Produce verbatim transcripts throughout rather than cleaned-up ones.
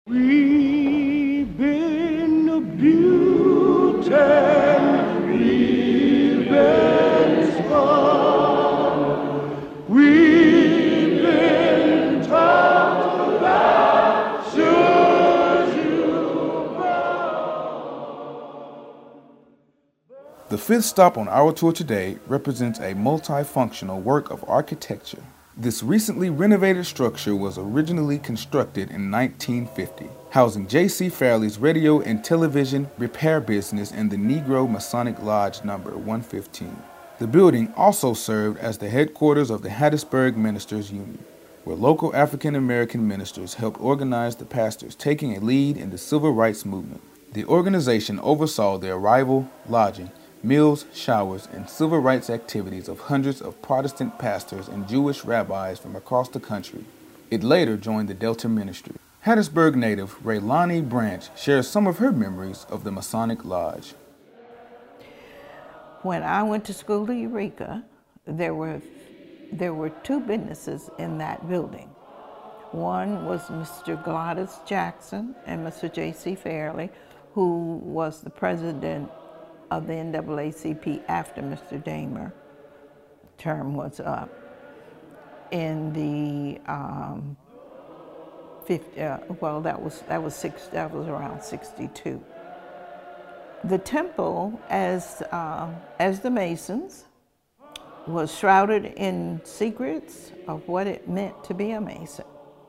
We've been abused and we've been scorned. We've been talked about. Should you go? The fifth stop on our tour today represents a multifunctional work of architecture. This recently renovated structure was originally constructed in nineteen fifty, housing J C Fairley's radio and television repair business in the Negro Masonic Lodge number one fifteen. The building also served as the headquarters of the Hattiesburg Ministers Union, where local African American ministers helped organize the pastors taking a lead in the civil rights movement. The organization oversaw the arrival, lodging, meals, showers, and civil rights activities of hundreds of Protestant pastors and Jewish rabbis from across the country. It later joined the Delta Ministry. Hattiesburg native Raylani Branch shares some of her memories of the Masonic Lodge. When I went to school at Eureka, there were, there were two businesses in that building. One was Mister Gladys Jackson and Mister J C Fairley, who was the president of the N double A C P after Mister Damer term was up in the um, fifty, uh, well that was that was six that was around sixty-two. The temple, as uh, as the Masons, was shrouded in secrets of what it meant to be a Mason.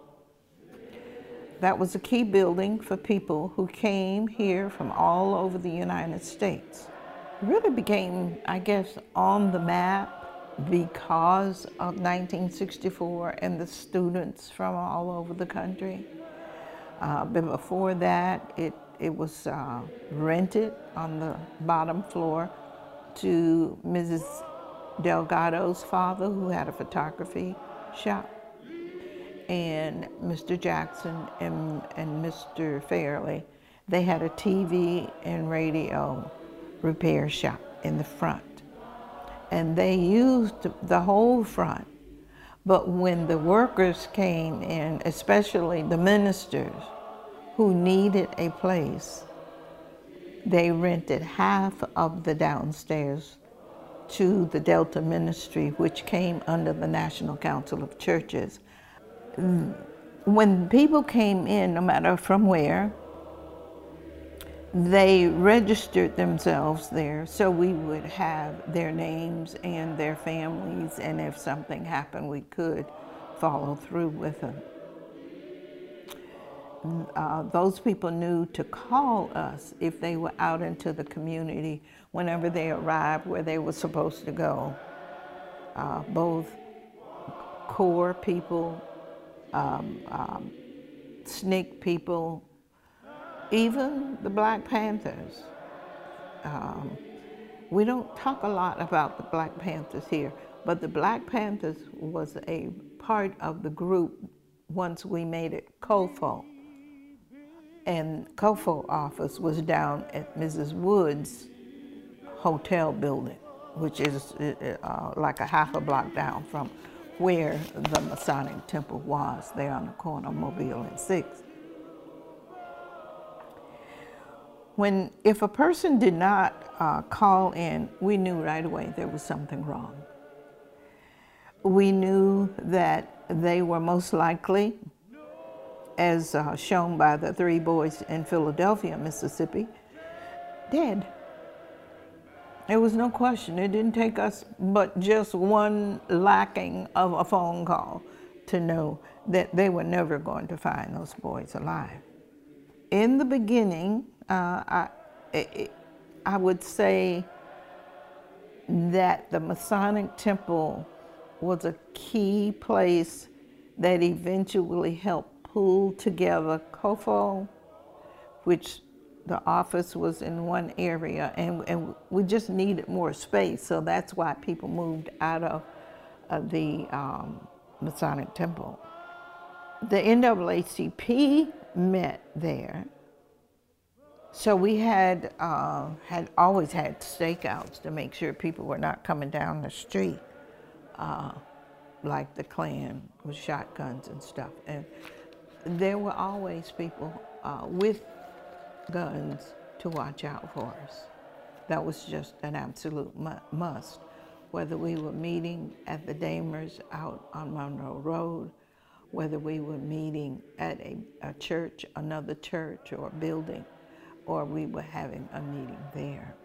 That was a key building for people who came here from all over the United States. It really became, I guess, on the map because of nineteen sixty-four and the students from all over the country. Uh, but before that, it, it was uh, rented on the bottom floor to Missus Delgado's father, who had a photography shop. And Mister Jackson and, and Mister Fairley, they had a T V and radio repair shop in the front. And they used the whole front. But when the workers came in, especially the ministers who needed a place, they rented half of the downstairs to the Delta Ministry, which came under the National Council of Churches. When people came in, no matter from where, they registered themselves there, so we would have their names and their families, and if something happened, we could follow through with them. Uh, those people knew to call us if they were out into the community whenever they arrived where they were supposed to go. Uh, both core people, Um, um, S N C C people, even the Black Panthers. Um, we don't talk a lot about the Black Panthers here, but the Black Panthers was a part of the group once we made it C O F O. And C O F O office was down at Missus Wood's hotel building, which is uh, like a half a block down from where the Masonic Temple was, there on the corner of Mobile and sixth. When, if a person did not uh, call in, we knew right away there was something wrong. We knew that they were most likely, as uh, shown by the three boys in Philadelphia, Mississippi, dead. There was no question. It didn't take us but just one lacking of a phone call to know that they were never going to find those boys alive. In the beginning, uh, I, it, I would say that the Masonic Temple was a key place that eventually helped pull together C O F O, which the office was in one area, and, and we just needed more space, so that's why people moved out of, of the um, Masonic Temple. The N double A C P met there, so we had, uh, had always had stakeouts to make sure people were not coming down the street uh, like the Klan with shotguns and stuff. And there were always people uh, with guns to watch out for us. That was just an absolute mu must. Whether we were meeting at the Damers out on Monroe Road, whether we were meeting at a, a church, another church or a building, or we were having a meeting there.